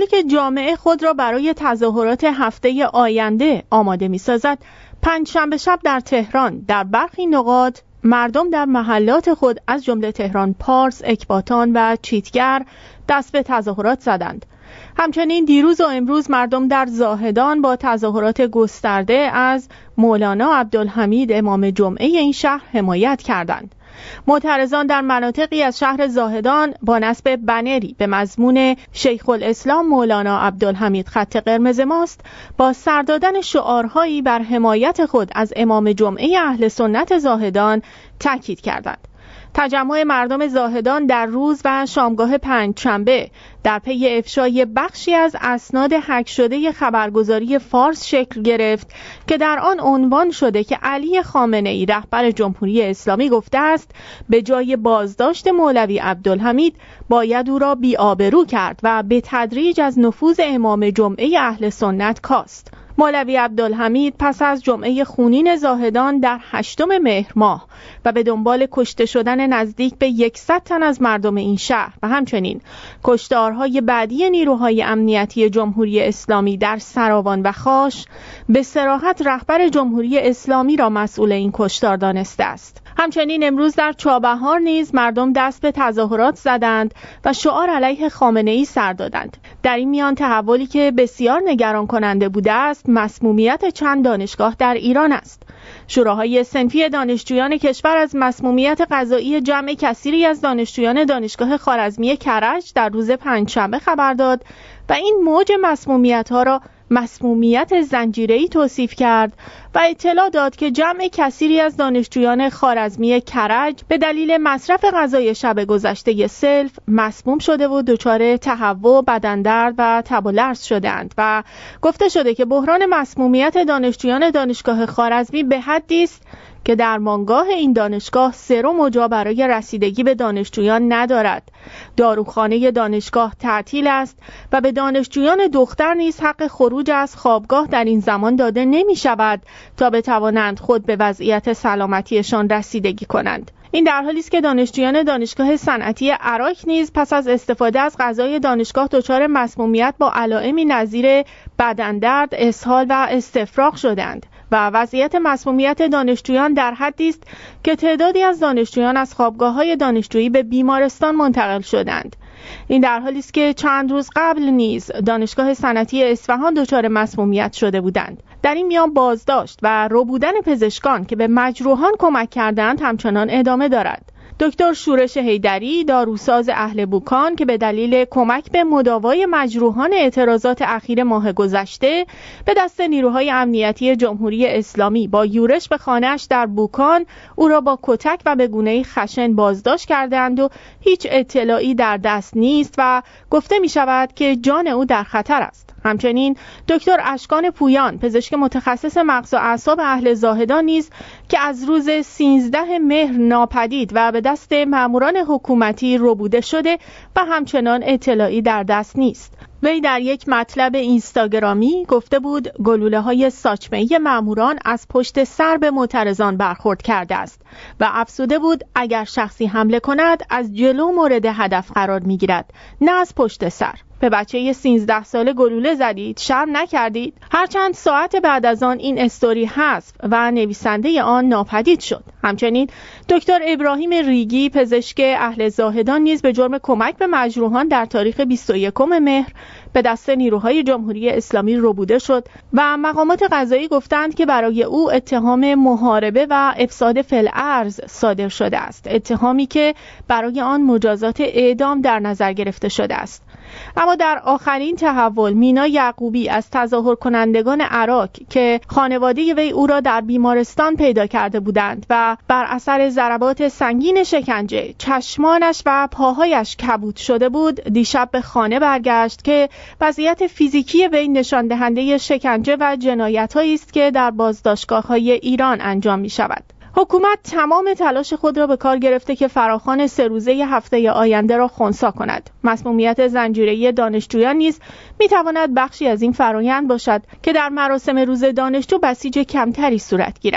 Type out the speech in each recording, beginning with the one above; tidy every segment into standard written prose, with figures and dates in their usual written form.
حالی که جامعه خود را برای تظاهرات هفته آینده آماده می‌سازد، پنجشنبه شب در تهران در برخی نقاط مردم در محلات خود از جمله تهران پارس، اکباتان و چیتگر دست به تظاهرات زدند. همچنین دیروز و امروز مردم در زاهدان با تظاهرات گسترده از مولانا عبدالحمید امام جمعه این شهر حمایت کردند. معترضان در مناطقی از شهر زاهدان با نصب بنری به مضمون شیخ الاسلام مولانا عبدالحمید خط قرمز ماست با سر دادن شعارهایی بر حمایت خود از امام جمعه اهل سنت زاهدان تاکید کردند. تجمع مردم زاهدان در روز و شامگاه پنجشنبه در پی افشای بخشی از اسناد هک شده خبرگزاری فارس شکل گرفت که در آن عنوان شده که علی خامنه‌ای رهبر جمهوری اسلامی گفته است به جای بازداشت مولوی عبدالحمید باید او را بی‌آبرو کرد و به تدریج از نفوذ امام جمعه اهل سنت کاست. مولوی عبدالحمید پس از جمعه خونین زاهدان در 8 مهر ماه و به دنبال کشته شدن نزدیک به 100 تن از مردم این شهر و همچنین کشتارهای بعدی نیروهای امنیتی جمهوری اسلامی در سراوان و خاش به صراحت رهبر جمهوری اسلامی را مسئول این کشتار دانسته است. همچنین امروز در چابهار نیز مردم دست به تظاهرات زدند و شعار علیه خامنه‌ای سر دادند. در این میان تحولی که بسیار نگران کننده بوده است مسمومیت چند دانشگاه در ایران است. شوراهای صنفی دانشجویان کشور از مسمومیت غذایی جمع کثیری از دانشجویان دانشگاه خوارزمی کرج در روز پنجشنبه خبر داد و این موج مسمومیت‌ها را مسمومیت زنجیره‌ای توصیف کرد و اطلاع داد که جمع کثیری از دانشجویان خوارزمی کرج به دلیل مصرف غذای شب گذشته سلف مسموم شده و دچار تهوع، بدن‌درد و تب و لرز شدند و گفته شده که بحران مسمومیت دانشجویان دانشگاه خوارزمی به حدی است که درمانگاه این دانشگاه سرم و جا برای رسیدگی به دانشجویان ندارد. داروخانه دانشگاه تعطیل است و به دانشجویان دختر نیز حق خروج از خوابگاه در این زمان داده نمی شود تا بتوانند خود به وضعیت سلامتیشان رسیدگی کنند. این در حالی است که دانشجویان دانشگاه صنعتی عراق نیز پس از استفاده از غذای دانشگاه دچار مسمومیت با علائمی نظیر بدن‌درد، اسهال و استفراغ شدند و وضعیت مسمومیت دانشجویان در حدی است که تعدادی از دانشجویان از خوابگاه‌های دانشجویی به بیمارستان منتقل شدند. این در حالی است که چند روز قبل نیز دانشگاه صنعتی اصفهان دچار مسمومیت شده بودند. در این میان بازداشت و ربودن پزشکان که به مجروحان کمک کردند همچنان ادامه دارد. دکتر شورش حیدری، داروساز اهل بوکان که به دلیل کمک به مداوای مجروحان اعتراضات اخیر ماه گذشته به دست نیروهای امنیتی جمهوری اسلامی با یورش به خانه‌اش در بوکان او را با کتک و به گونه‌ای خشن بازداشت کردند و هیچ اطلاعی در دست نیست و گفته می شود که جان او در خطر است. همچنین دکتر اشکان پویان، پزشک متخصص مغز و اعصاب اهل زاهدان نیز که از روز 13 مهر ناپدید و به دست ماموران حکومتی ربوده شده و همچنان اطلاعی در دست نیست. وی در یک مطلب اینستاگرامی گفته بود گلوله‌های ساچمه‌ای ماموران از پشت سر به معترضان برخورد کرده است و افزوده بود اگر شخصی حمله کند از جلو مورد هدف قرار می‌گیرد، نه از پشت سر. به بچه 13 ساله گلوله زدید، شرم نکردید؟ هرچند ساعت بعد از آن این استوری حذف و نویسنده آن ناپدید شد. همچنین دکتر ابراهیم ریگی، پزشک اهل زاهدان نیز به جرم کمک به مجروحان در تاریخ 21 مهر به دست نیروهای جمهوری اسلامی ربوده شد و مقامات قضایی گفتند که برای او اتهام محاربه و افساد فی‌الارض صادر شده است، اتهامی که برای آن مجازات اعدام در نظر گرفته شده است. اما در آخرین تحول مینا یعقوبی از تظاهر کنندگان عراق که خانواده وی او را در بیمارستان پیدا کرده بودند و بر اثر ضربات سنگین شکنجه چشمانش و پاهایش کبود شده بود، دیشب به خانه برگشت که وضعیت فیزیکی وی نشان دهنده شکنجه و جنایت‌هایی است که در بازداشتگاه‌های ایران انجام می‌شود. حکومت تمام تلاش خود را به کار گرفته که فراخوان 3 روزه هفته آینده را خنثی کند. مسمومیت زنجیره‌ای دانشجویان نیز می‌تواند بخشی از این فرآیند باشد که در مراسم روز دانشجو بسیج کمتری صورت گیرد.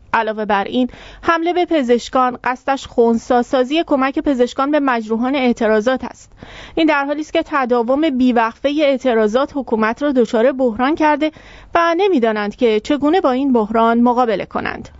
علاوه بر این، حمله به پزشکان قصدش خنثی‌سازی کمک پزشکان به مجروحان اعتراضات است. این در حالی است که تداوم بیوقفه اعتراضات حکومت را دچار بحران کرده و نمی‌دانند که چگونه با این بحران مقابله کنند.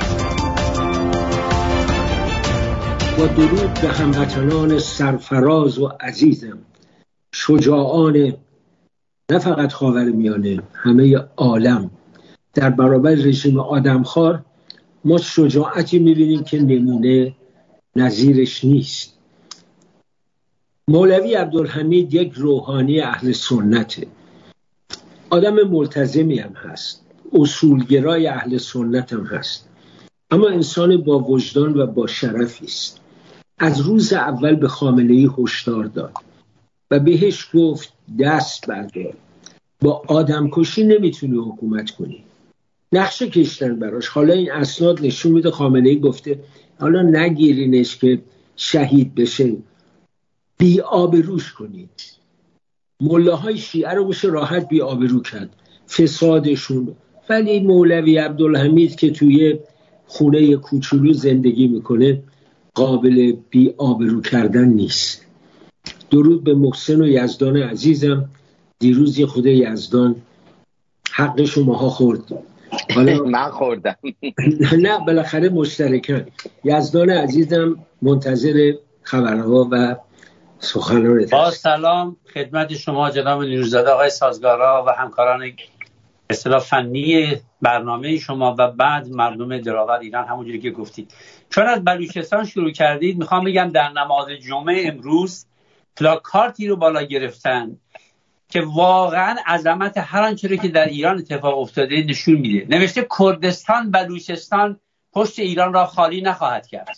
با درود به هموطنان سرفراز و عزیزم، شجاعان نه فقط خاورمیانه، همه عالم، در برابر رژیم آدمخوار ما شجاعتی می‌بینیم که نمونه نظیرش نیست. مولوی عبدالحمید یک روحانی اهل سنته، آدم ملتزمی هم هست، اصولگرای اهل سنت هم هست، اما انسان با وجدان و با شرفی است. از روز اول به خامنه‌ای هشدار داد و بهش گفت دست بردار، با آدمکشی نمیتونی حکومت کنی. نقشه کشتن براش. حالا این اسناد نشون میده خامنه‌ای گفته حالا نگیرینش که شهید بشه، بی آبروش کنید. ملاهای شیعه رو بشه راحت بی آبرو کرد، فسادشون. ولی مولوی عبدالحمید که توی خونه کوچولو زندگی میکنه قابل بی آبرو کردن نیست. درود به محسن و یزدان عزیزم. دیروز یه خود یزدان حق شماها خورد. حالا من خوردم. نه بالاخره مشترکن. یزدان عزیزم منتظر خبرها و سخنان. با سلام خدمت شما جناب نیروزاده، آقای سازگارا و همکاران اصطلاح فنی برنامه شما و بعد مردم دلاور ایران. همونجوری که گفتید، چون از بلوچستان شروع کردید، میخوام بگم در نماز جمعه امروز پلاکارتی رو بالا گرفتن که واقعا عظمت هر آنچه که در ایران اتفاق افتاده نشون میده. نوشته کردستان بلوچستان پشت ایران را خالی نخواهد کرد.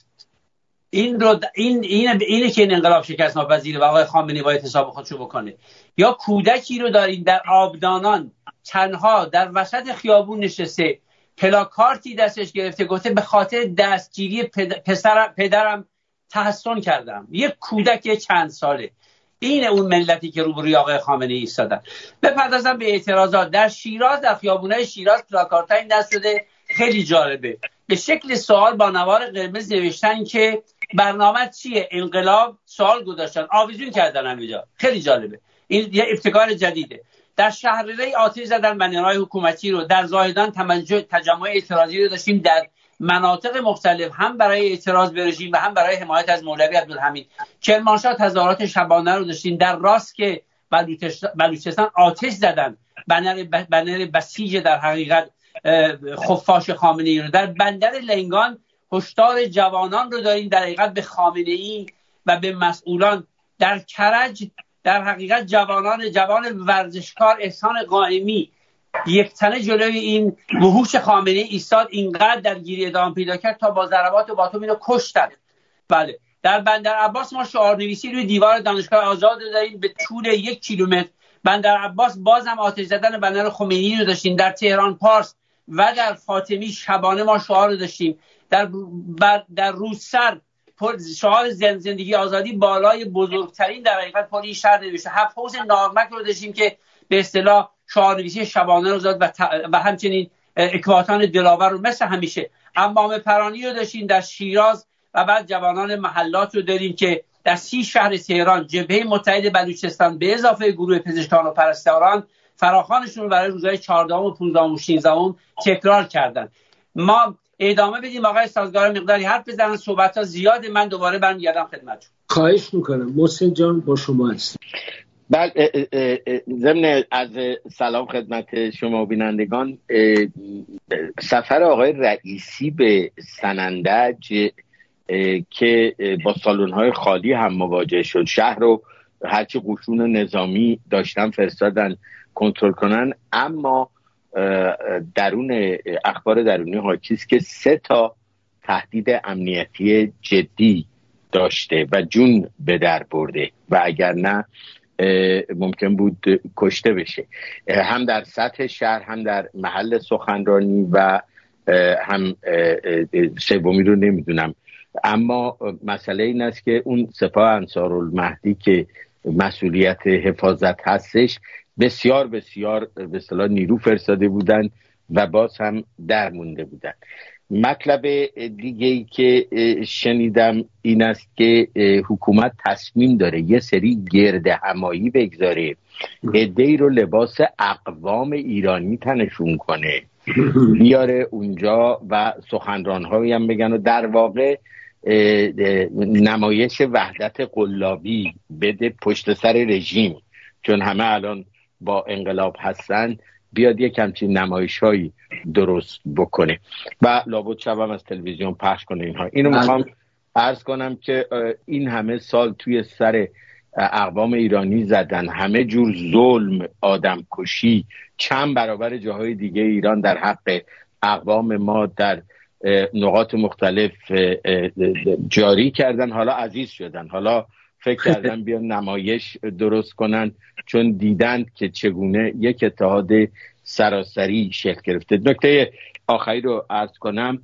اینه که این انقلاب شکست ناپذیره و آقای خامنه‌ای باید حساب خودشو بکنه. یا کودکی رو دارین در آبدانان تنها در وسط خیابون نشسته، پلاکارتی دستش گرفته، گفته به خاطر دستگیری پدرم تحسن کردم. یک کودک چند ساله. این اون ملتی که روبروی آقای خامنه‌ای ایستادن. بپردازم به اعتراضات در شیراز. در خیابونای شیراز پلاکارتای دست شده، خیلی جالبه. به شکل سوال با نوار قرمز نوشتن که برنامه چیه؟ انقلاب؟ سوال گذاشتن، آویزون کردن همینجا. خیلی جالبه. این یه ابتکار جدیده. در شهرری آتش زدن بنرهای حکومتی رو. در زاهدان تجمع اعتراضی رو داشتیم در مناطق مختلف، هم برای اعتراض به رژیم و هم برای حمایت از مولوی عبدالحمید. کرمانشاه تظاهرات شبانه رو داشتیم. در راست که بلوچستان آتش زدن بنر بسیج در حقیقت خفاش خامنه‌ای رو. در بندر لنگان هشدار جوانان رو داریم در حقیقت به خامنه‌ای و به مسئولان. در کرج در حقیقت جوان ورزشکار احسان قائمی یک تنه جلوی این وحوش خامنه‌ای ایستاد، اینقدر درگیری ادامه پیدا کرد تا با ضربات باتوم اینو کشتن. بله. در بندر عباس ما شعارنویسی روی دیوار دانشگاه آزاد داریم به طول 1 کیلومتر. بندر عباس بازم آتش زدن بنر خمینی رو داشتیم. در تهران پارس و در فاطمی شبانه ما شعار رو داشتیم. در روسر شعار زندگی آزادی بالای بزرگترین در حقیقت پلی شهر نوشته. هفت حوض نارمک رو داشتیم که به اصطلاح شعارنویسی شبانه رو داد و همچنین اکباتان دلاور رو مثل همیشه. امام پرانی رو داشتیم در شیراز و بعد جوانان محلات رو داریم که در 30 شهر تهران جبهه متحد بلوچستان به اضافه گروه پزشکان و پرستاران فراخوانشون رو برای روزهای 14 و 15 و 16 تکرار کردن. ما ادامه بدیم. آقای سازگار مقداری حرف بزنن، صحبت‌ها زیاده، من دوباره برمیگردم خدمتتون. خواهش میکنم. محسن جان با شما هست. بله، ضمن از سلام خدمت شما بینندگان، سفر آقای رئیسی به سنندج که با سالن‌های خالی هم مواجه شد، شهر رو هرچی قشون نظامی داشتن فرستادن کنترل کنن، اما درون اخبار درونی حاکی است که 3 تهدید امنیتی جدی داشته و جون به در برده و اگر نه ممکن بود کشته بشه، هم در سطح شهر، هم در محل سخنرانی و هم سومی رو نمیدونم. اما مسئله این است که اون سپاه انصارالمهدی که مسئولیت حفاظت هستش بسیار بسیار به اصطلاح نیرو فرستاده بودن و باز هم در مونده بودن مطلب دیگه‌ای که شنیدم این است که حکومت تصمیم داره یه سری گرد همایی بگذاره، عده‌ای رو لباس اقوام ایرانی تنشون کنه، بیاره اونجا و سخنران‌هایی هم بگن و در واقع نمایش وحدت قلابی بده پشت سر رژیم، چون همه الان با انقلاب هستن، بیاد یک همچین نمایش‌هایی درست بکنه و لابد شبم از تلویزیون پخش کنه اینها. اینو میخوام عرض کنم که این همه سال توی سر اقوام ایرانی زدن، همه جور ظلم، آدم کشی، چند برابر جاهای دیگه ایران در حق اقوام ما در نقاط مختلف جاری کردن، حالا عزیز شدن، حالا فکر کردن بیان نمایش درست کنن، چون دیدن که چگونه یک اتحاد سراسری شکل گرفته. نکته آخری رو عرض کنم،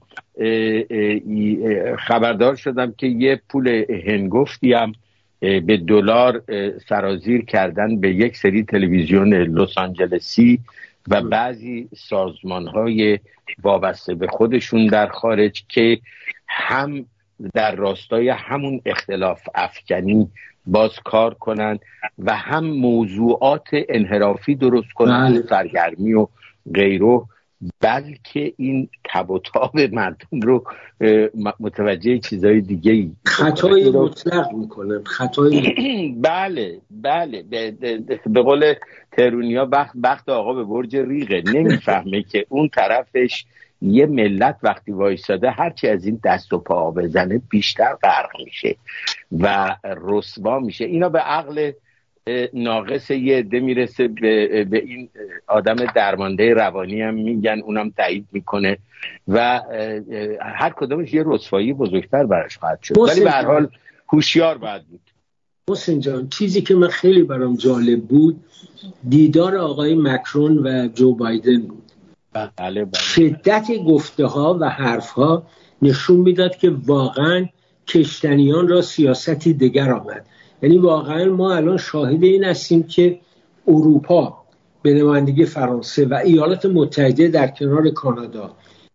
خبردار شدم که یه پول هنگفتی هم به دلار سرازیر کردن به یک سری تلویزیون لس آنجلسی و بعضی سازمان‌های وابسته به خودشون در خارج که هم در راستای همون اختلاف افکنی باز کار کنن و هم موضوعات انحرافی درست کنن، سرگرمی و غیره، بلکه این تب و تاب مردم رو متوجه چیزای دیگه خطای مطلق میکنن. بله به قول تهرونیا بخت آقا به برج ریغه، نمیفهمه که اون طرفش یه ملت وقتی وایساده هرچی از این دست و پا بزنه بیشتر غرق میشه و رسوا میشه. اینا به عقل ناقص یه عده میرسه، به این آدم درمانده روانی هم میگن، اونم تایید میکنه و هر کدومش یه رسوایی بزرگتر براش خواهد شد. ولی به هر حال هوشیار باید بود. حسین جان، چیزی که من خیلی برام جالب بود دیدار آقای مکرون و جو بایدن بود. بله. شدت گفته ها و حرف ها نشون میداد که واقعا کشتنیان را سیاستی دیگر آمد. یعنی واقعا ما الان شاهد این هستیم که اروپا به نمایندگی فرانسه و ایالات متحده در کنار کانادا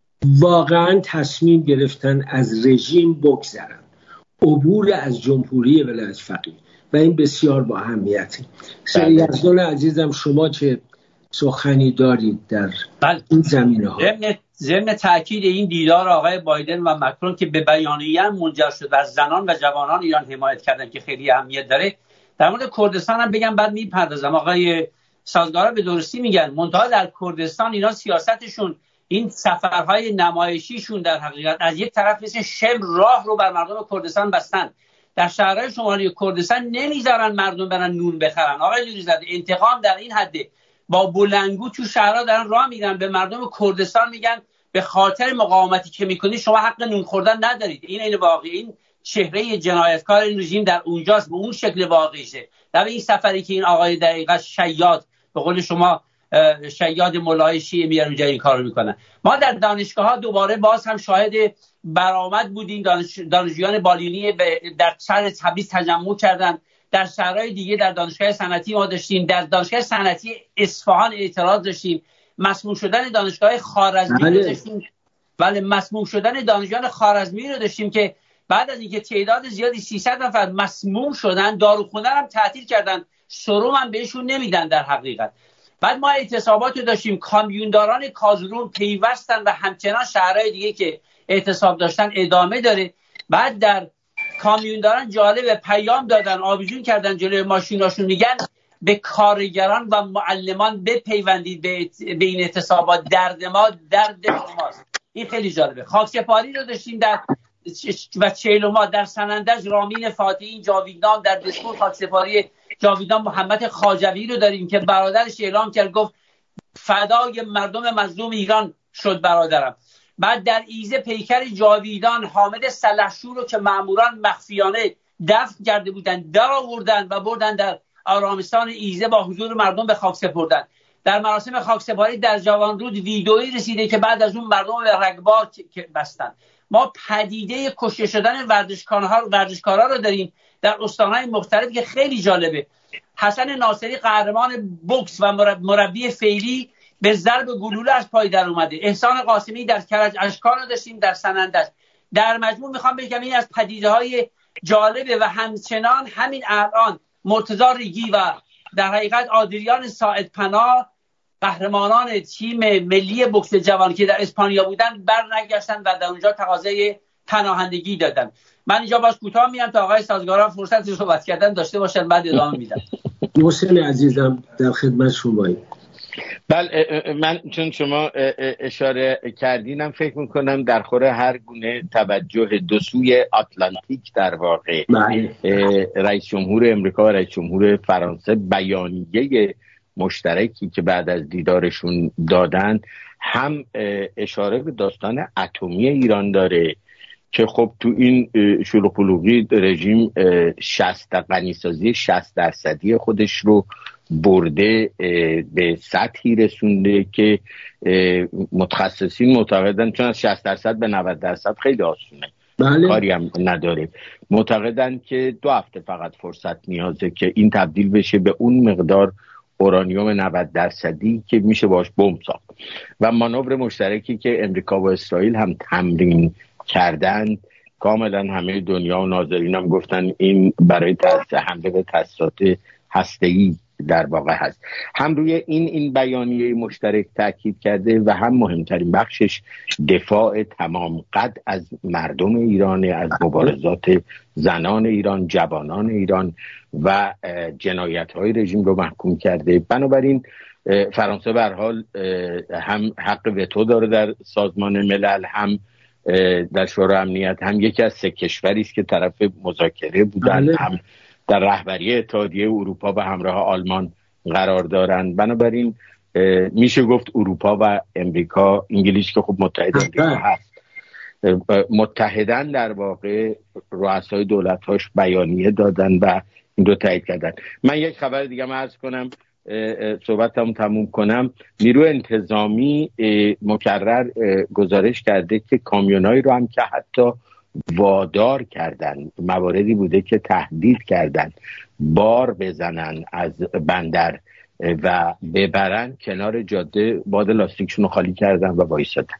واقعا تصمیم گرفتن از رژیم بگذرن، عبور از جمهوری ولایت فقیه، و این بسیار با اهمیته. یزدان عزیزم، شما چه سخنی دارید در این زمینه ها؟ ضمن تاکید این دیدار آقای بایدن و مکرون که به بیانیه منجر شد و از زنان و جوانان ایران حمایت کردن که خیلی اهمیت داره، در مورد کردستان هم بگم بعد میپردازم. آقای سازگارا به درستی میگن، منتها در کردستان اینا سیاستشون، این سفرهای نمایشیشون در حقیقت از یک طرف مثل شم راه رو بر مردم کردستان بستن. در شهرهای شمالی کردستان نمیذارن مردم برن نون بخرن. آقای نوری‌زاده، انتقام در این حده. با بلندگو تو شهرها دارن راه میرن به مردم کردستان میگن به خاطر مقاومتی که میکنید شما حق نون خوردن ندارید. این واقعی، این چهره جنایتکار این رژیم در اونجاست، به اون شکل واقعیشه. در این سفری که این آقای دقیقاً شیاد، به قول شما شیاد مولای شیعه میان اونجا این کارو میکنن. ما در دانشگاه ها دوباره باز هم شاهد برآمد بودیم. دانشجویان بالینی در شهر تبریز تجمع کردن. در شهرهای دیگه در دانشگاه صنعتی ما داشتیم، در دانشگاه صنعتی اصفهان اعتراض داشتیم، مسموم شدن دانشگاه خوارزمی رو داشتیم. ولی مسموم شدن دانشجویان خوارزمی رو داشتیم که بعد از اینکه تعداد زیادی 300 نفر مسموم شدن، داروخونه هم تعطیل کردن، سرم هم بهشون نمیدن در حقیقت. بعد ما اعتصابات رو داشتیم، کامیونداران کازرون پیوستن و همچنان شهرهای دیگه که اعتصاب داشتن ادامه داره. بعد در کامیونداران جالب پیام دادن، آویزون کردن جلوی ماشیناشون، میگن به کارگران و معلمان بپیوندید به این اعتصابات، درد ما درد شماست. این خیلی جالبه. خاکسپاری رو داشتیم در و چهلما، در سنندج رامین فاتحی جاویدان، در دسپور خاکسپاری جاویدان محمد خواجوی رو داریم که برادرش اعلام کرد، گفت فدای مردم مظلوم ایران شد برادرم. بعد در ایزه پیکر جاویدان حامد سلحشور رو که ماموران مخفیانه دفن کرده بودن در آوردن و بردن در آرامستان ایزه با حضور مردم به خاک سپردن. در مراسم خاکسپاری در جوانرود ویدئویی رسیده که بعد از اون مردم به رگبار بستن. ما پدیده کشته شدن ورزشکارها رو داریم در استانهای مختلف که خیلی جالبه. حسن ناصری قهرمان بوکس و مربی فعلی به ضرب گلوله از پای در اومده. احسان قاسمی در کرج اشکان رو داشتیم، در سنندج. در مجموع میخوام بگم این از پدیده‌های جالبه. و همچنان همین الان مرتضی ریگی و در حقیقت آدریان ساعدپناه قهرمانان تیم ملی بوکس جوان که در اسپانیا بودن بر نگشتن و در اونجا تقاضای پناهندگی دادن. من اینجا باز کوتاه میام تا آقای سازگاران فرصت صحبت کردن داشته باشن، بعد ادامه میدم. محسن عزیزم در خدمت شماییم. بله، من چون شما اشاره کردینم فکر میکنم در خور هر گونه توجه دو سوی آتلانتیک در واقع رئیس جمهور امریکا و رئیس جمهور فرانسه بیانیه مشترکی که بعد از دیدارشون دادن هم اشاره به داستان اتمی ایران داره که خب تو این شلوغ پلوغی رژیم غنیسازی 60% خودش رو برده به سطحی رسونده که متخصصین معتقدن چون از 60% به 90% خیلی آسونه، بله. کاری هم نداره. معتقدن که 2 هفته فقط فرصت نیازه که این تبدیل بشه به اون مقدار اورانیوم 90% که میشه باش بمب ساخت. و مانور مشترکی که امریکا و اسرائیل هم تمرین کردن، کاملا همه دنیا و ناظرین هم گفتن این برای حمله به تاسیسات هسته‌ای در واقع هست. هم روی این بیانیه مشترک تاکید کرده و هم مهمترین بخشش دفاع تمام قد از مردم ایران، از مبارزات زنان ایران، جوانان ایران و جنایت‌های رژیم رو محکوم کرده. بنابراین فرانسه به هر حال هم حق وتو داره در سازمان ملل، هم در شورای امنیت، هم یکی از 3 کشوری است که طرف مذاکره بودن، هم در رهبری اتحادیه اروپا به همراه آلمان قرار دارند. بنابراین میشه گفت اروپا و امریکا، انگلیس که خب متحد امریکا هست، متحدن در واقع رؤسای دولت‌هاش بیانیه دادن و این رو تایید کردن. من یک خبر دیگه عرض کنم، صحبتم تموم کنم. نیروی انتظامی مکرر گزارش کرده که کامیونایی رو هم که حتی وادار کردن، مواردی بوده که تهدید کردن بار بزنن از بندر و ببرن کنار جاده، باد لاستیکشون رو خالی کردن و وایسادن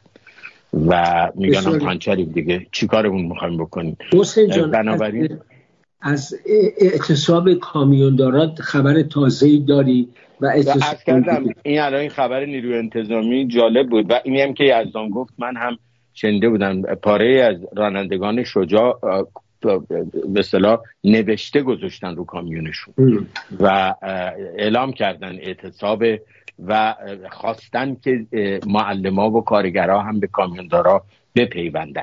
و میگن هم پنچریم دیگه، چی کارمون میخوایم بکنیم؟ بنابراین از اعتصاب کامیونداران خبر تازه‌ای داری؟ و عرض کردم این الان این خبر نیروی انتظامی جالب بود و اینی هم که یزدان گفت من هم شنیده بودم. پاره از رانندگان شجاع به اصطلاح نوشته گذاشتن رو کامیونشون و اعلام کردن اعتصاب و خواستن که معلما و کارگرها هم به کامیوندارا بپیوندن.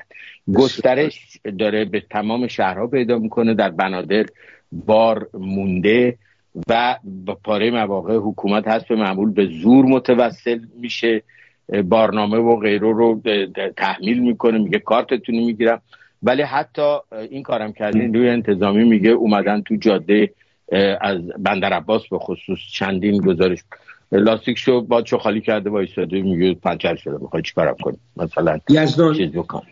گسترش داره به تمام شهرها پیدا میکنه. در بنادر بار مونده و با پاره مواقع حکومت هست به معمول به زور متوسل میشه، بارنامه و غیره رو تحمیل میکنه، میگه کارتتون رو میگیرم. ولی حتی این کارم کردین روی انتظامی میگه اومدن تو جاده از بندر عباس به خصوص چندین گزارش لاستیکشو بادشو خالی کرده وایساده، میگه پنچر شده، میخوای چیکارم کنی مثلا چیز بکن.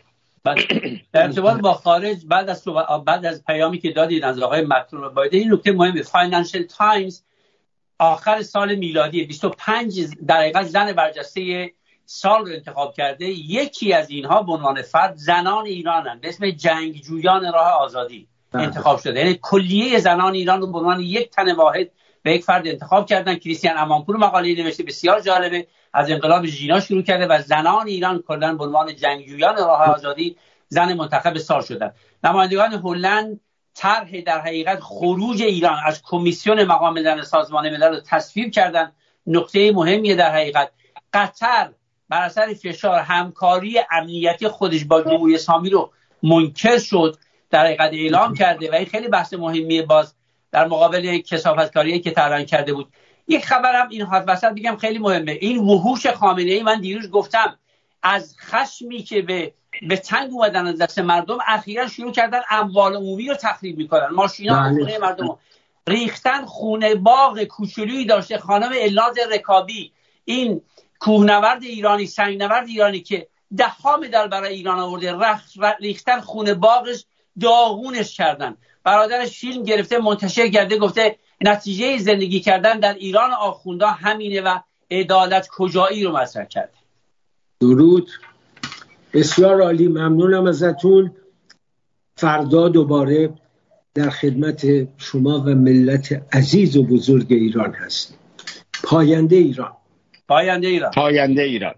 در ارتباط با خارج بعد از پیامی که دادید از آقای مکرون بایدن، این نکته مهمه. فاینانشل تایمز آخر سال میلادی 25 دقیقه زن برجسته سال رو انتخاب کرده. یکی از اینها به عنوان فرد زنان ایرانن به اسم جنگجویان راه آزادی انتخاب شده. یعنی کلیه زنان ایران رو به عنوان یک تن واحد به یک فرد انتخاب کردن. کریستیان امانپور مقاله نوشته بسیار جالبه، از انقلاب ژینا شروع کرده و زنان ایران کلا به عنوان جنگجویان راه آزادی زن منتخب سال شدن. نمایندگان هلند طرح در حقیقت خروج ایران از کمیسیون مقام زن سازمان ملل رو تصویب کردن. نکته مهمیه در حقیقت. قطر بر اثر فشار همکاری امنیتی خودش با جمهوری اسلامی رو منکر شد، در حقیقت اعلام کرده و این خیلی بحث مهمیه باز در مقابل کثافتکاریی که طرح کرده بود. یک خبرم این وسط بگم خیلی مهمه. این وحوش خامنه‌ای، من دیروز گفتم از خشمی که به تنگ اومدن از دست مردم اخیراً شروع کردن اموال عمومی رو تخریب میکنن، ماشینا و خونه مردم رو ریختن. خونه باغ کوچولویی داشته خانم الناز رکابی، این کوهنورد ایرانی، سنگنورد ایرانی که 10 مدال برای ایران آورده، ریختن خونه باغش، داغونش کردن. برادرش فیلم گرفته منتشر کرده، گفته نتیجه زندگی کردن در ایران آخوندا همینه و عدالت کجایی رو مطرح کرده. درود، بسیار عالی، ممنونم ازتون. فردا دوباره در خدمت شما و ملت عزیز و بزرگ ایران هستیم. پاینده ایران، پاینده ایران، پاینده ایران.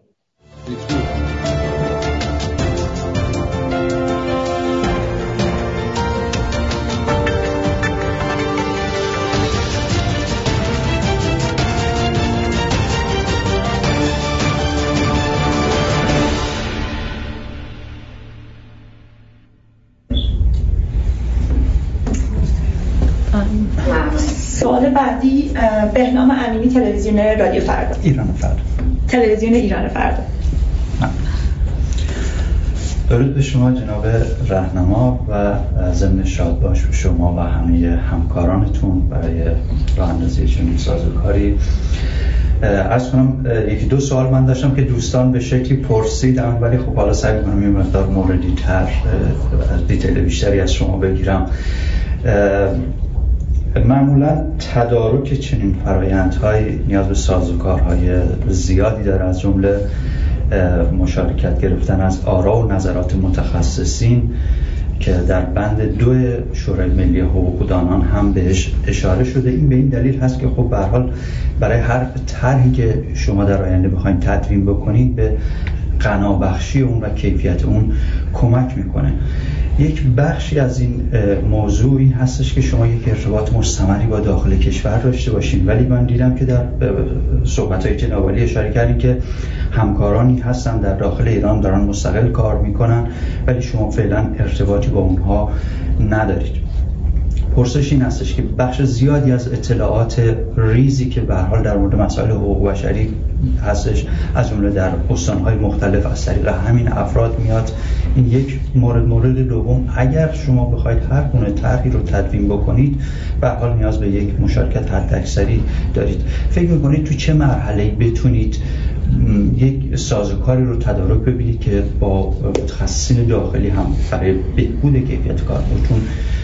سوال بعدی، بهنام امینی، تلویزیون رادیو فردا، ایران فردا، تلویزیون ایران فردا. درود به شما جناب راهنما و ضمن شادباش به شما و همه همکارانتون برای راه اندازی چنین سازوکاری. عرض کنم یکی دو سوال من داشتم که دوستان به شکلی پرسیدم، ولی خب حالا سعی می‌کنم یه مقدار موردی تر دیتیل بیشتری از شما بگیرم. معمولا تدارک چنین فرایندهای نیاز به سازوکارهای زیادی داره، از جمله مشارکت گرفتن از آرا و نظرات متخصصین که در بند 2 شورای ملی حقوق دانان هم بهش اشاره شده. این به این دلیل هست که خب به هر حال برای هر طرحی که شما در آینده بخواید تدوین بکنید به غنابخشی اون و کیفیت اون کمک میکنه. یک بخشی از این موضوع این هستش که شما یک ارتباط مستمری با داخل کشور داشته باشین، ولی من دیدم که در صحبت‌های جناب عالی اشاره کردین که همکارانی هستن در داخل ایران دارن مستقل کار میکنن، ولی شما فعلا ارتباطی با اونها ندارید. پرسش این هستش که بخش زیادی از اطلاعات ریزی که به هر حال در مورد مسائل حقوق بشری هستش، از جمله در استان‌های مختلف از طریق همین افراد میاد. این یک مورد دوم، اگر شما بخواید هر گونه طرحی رو تدوین بکنید به هر حال نیاز به یک مشارکت حداکثری دارید. فکر می‌کنید تو چه مرحله‌ای بتونید یک سازوکاری رو تدارک ببینید که با متخصصین داخلی هم برای بهبود کیفیت کارتون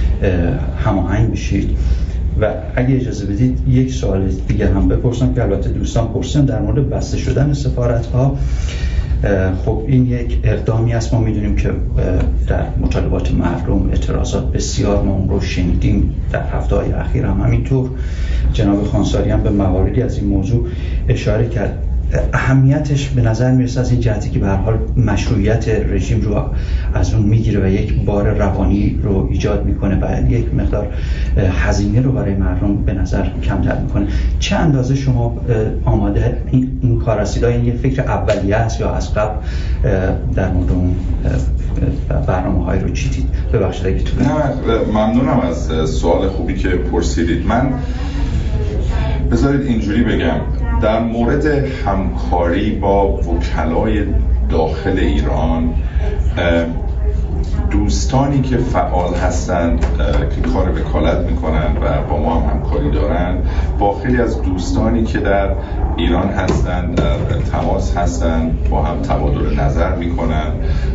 هماهنگ بشید؟ و اگه اجازه بدید یک سوال دیگه هم بپرسم که البته دوستان پرسیدن در مورد بسته شدن سفارت‌ها. خب این یک اقدامی است، ما میدونیم که در مطالبات مردم اعتراضات بسیار ما اون رو شنیدیم، در هفته‌های اخیر هم همینطور. جناب خانساری هم به مواردی از این موضوع اشاره کرد. اهمیتش به نظر میرسه از این جهتی که به هر حال مشروعیت رژیم رو از اون میگیره و یک بار روانی رو ایجاد میکنه و یک مقدار هزینه رو برای مردم به نظر کمتر میکنه. چه اندازه شما آماده این کار هستید؟ آیا این یک فکر اولیه است یا از قبل در مورد اون برنامه‌های رو چیدید؟ ببخشید اگه تو. ممنونم از سوال خوبی که پرسیدید. من بذارید اینجوری بگم، در مورد همکاری با وکلای داخل ایران، دوستانی که فعال هستند که کار وکالت میکنن و با ما هم همکاری دارن، با خیلی از دوستانی که در ایران هستند در تماس هستند، با هم تبادل نظر میکنن.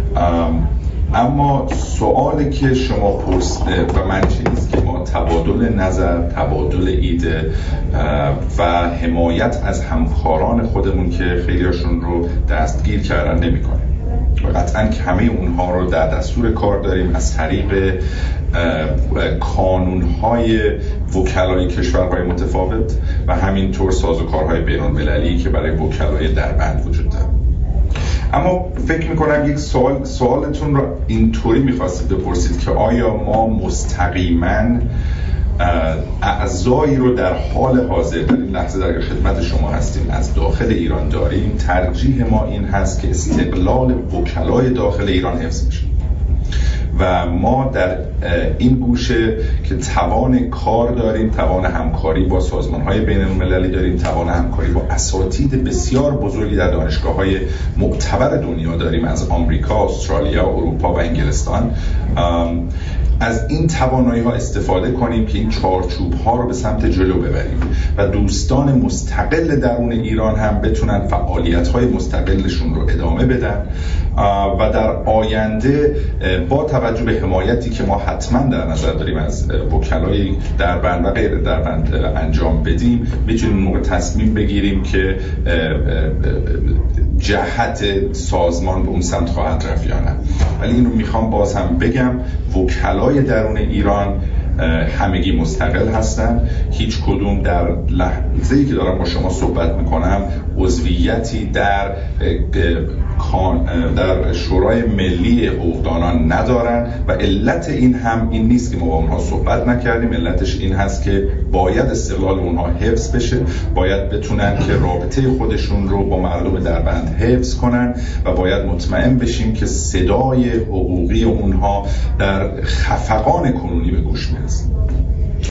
اما سوالی که شما پرسیده و من چیزی که ما تبادل نظر، تبادل ایده و حمایت از همکاران خودمون که خیلیاشون رو دستگیر کردن نمی کنیم. قطعاً که همه اونها رو در دستور کار داریم از طریق کانون‌های وکلای کشورهای متفاوت و همینطور سازوکارهای بین‌المللی که برای وکلای دربند وجود داره. اما فکر میکنم یک سوالتون رو اینطوری میخواستید بپرسید که آیا ما مستقیما اعضایی رو در حال حاضر در این لحظه در خدمت شما هستیم از داخل ایران داریم؟ ترجیح ما این هست که استقلال وکلای داخل ایران حفظ بشه و ما در این گوشه که توان کار داریم، توان همکاری با سازمان‌های بین‌المللی داریم، توان همکاری با اساتید بسیار بزرگی در دانشگاه‌های معتبر دنیا داریم، از آمریکا، استرالیا، اروپا و انگلستان. از این توانایی ها استفاده کنیم که این چارچوب ها رو به سمت جلو ببریم و دوستان مستقل درون ایران هم بتونن فعالیت های مستقلشون رو ادامه بدن و در آینده با توجه به حمایتی که ما حتما در نظر داریم از وکلای دربند و غیر دربند انجام بدیم، میتونیم موقع تصمیم بگیریم که جهت سازمان به اون سمت خواهد رفت یا نه. ولی اینو میخوام باز هم بگم، وکلای درون ایران همگی مستقل هستند. هیچ کدوم در لحظه‌ای که دارم با شما صحبت میکنم عضویتی در شورای ملی حقوقدانان ندارن و علت این هم این نیست که ما با اونها صحبت نکردیم، علتش این هست که باید استقلال اونها حفظ بشه، باید بتونن که رابطه خودشون رو با مردم دربند حفظ کنن و باید مطمئن بشیم که صدای حقوقی اونها در خفقان کنونی به گوش میرسه.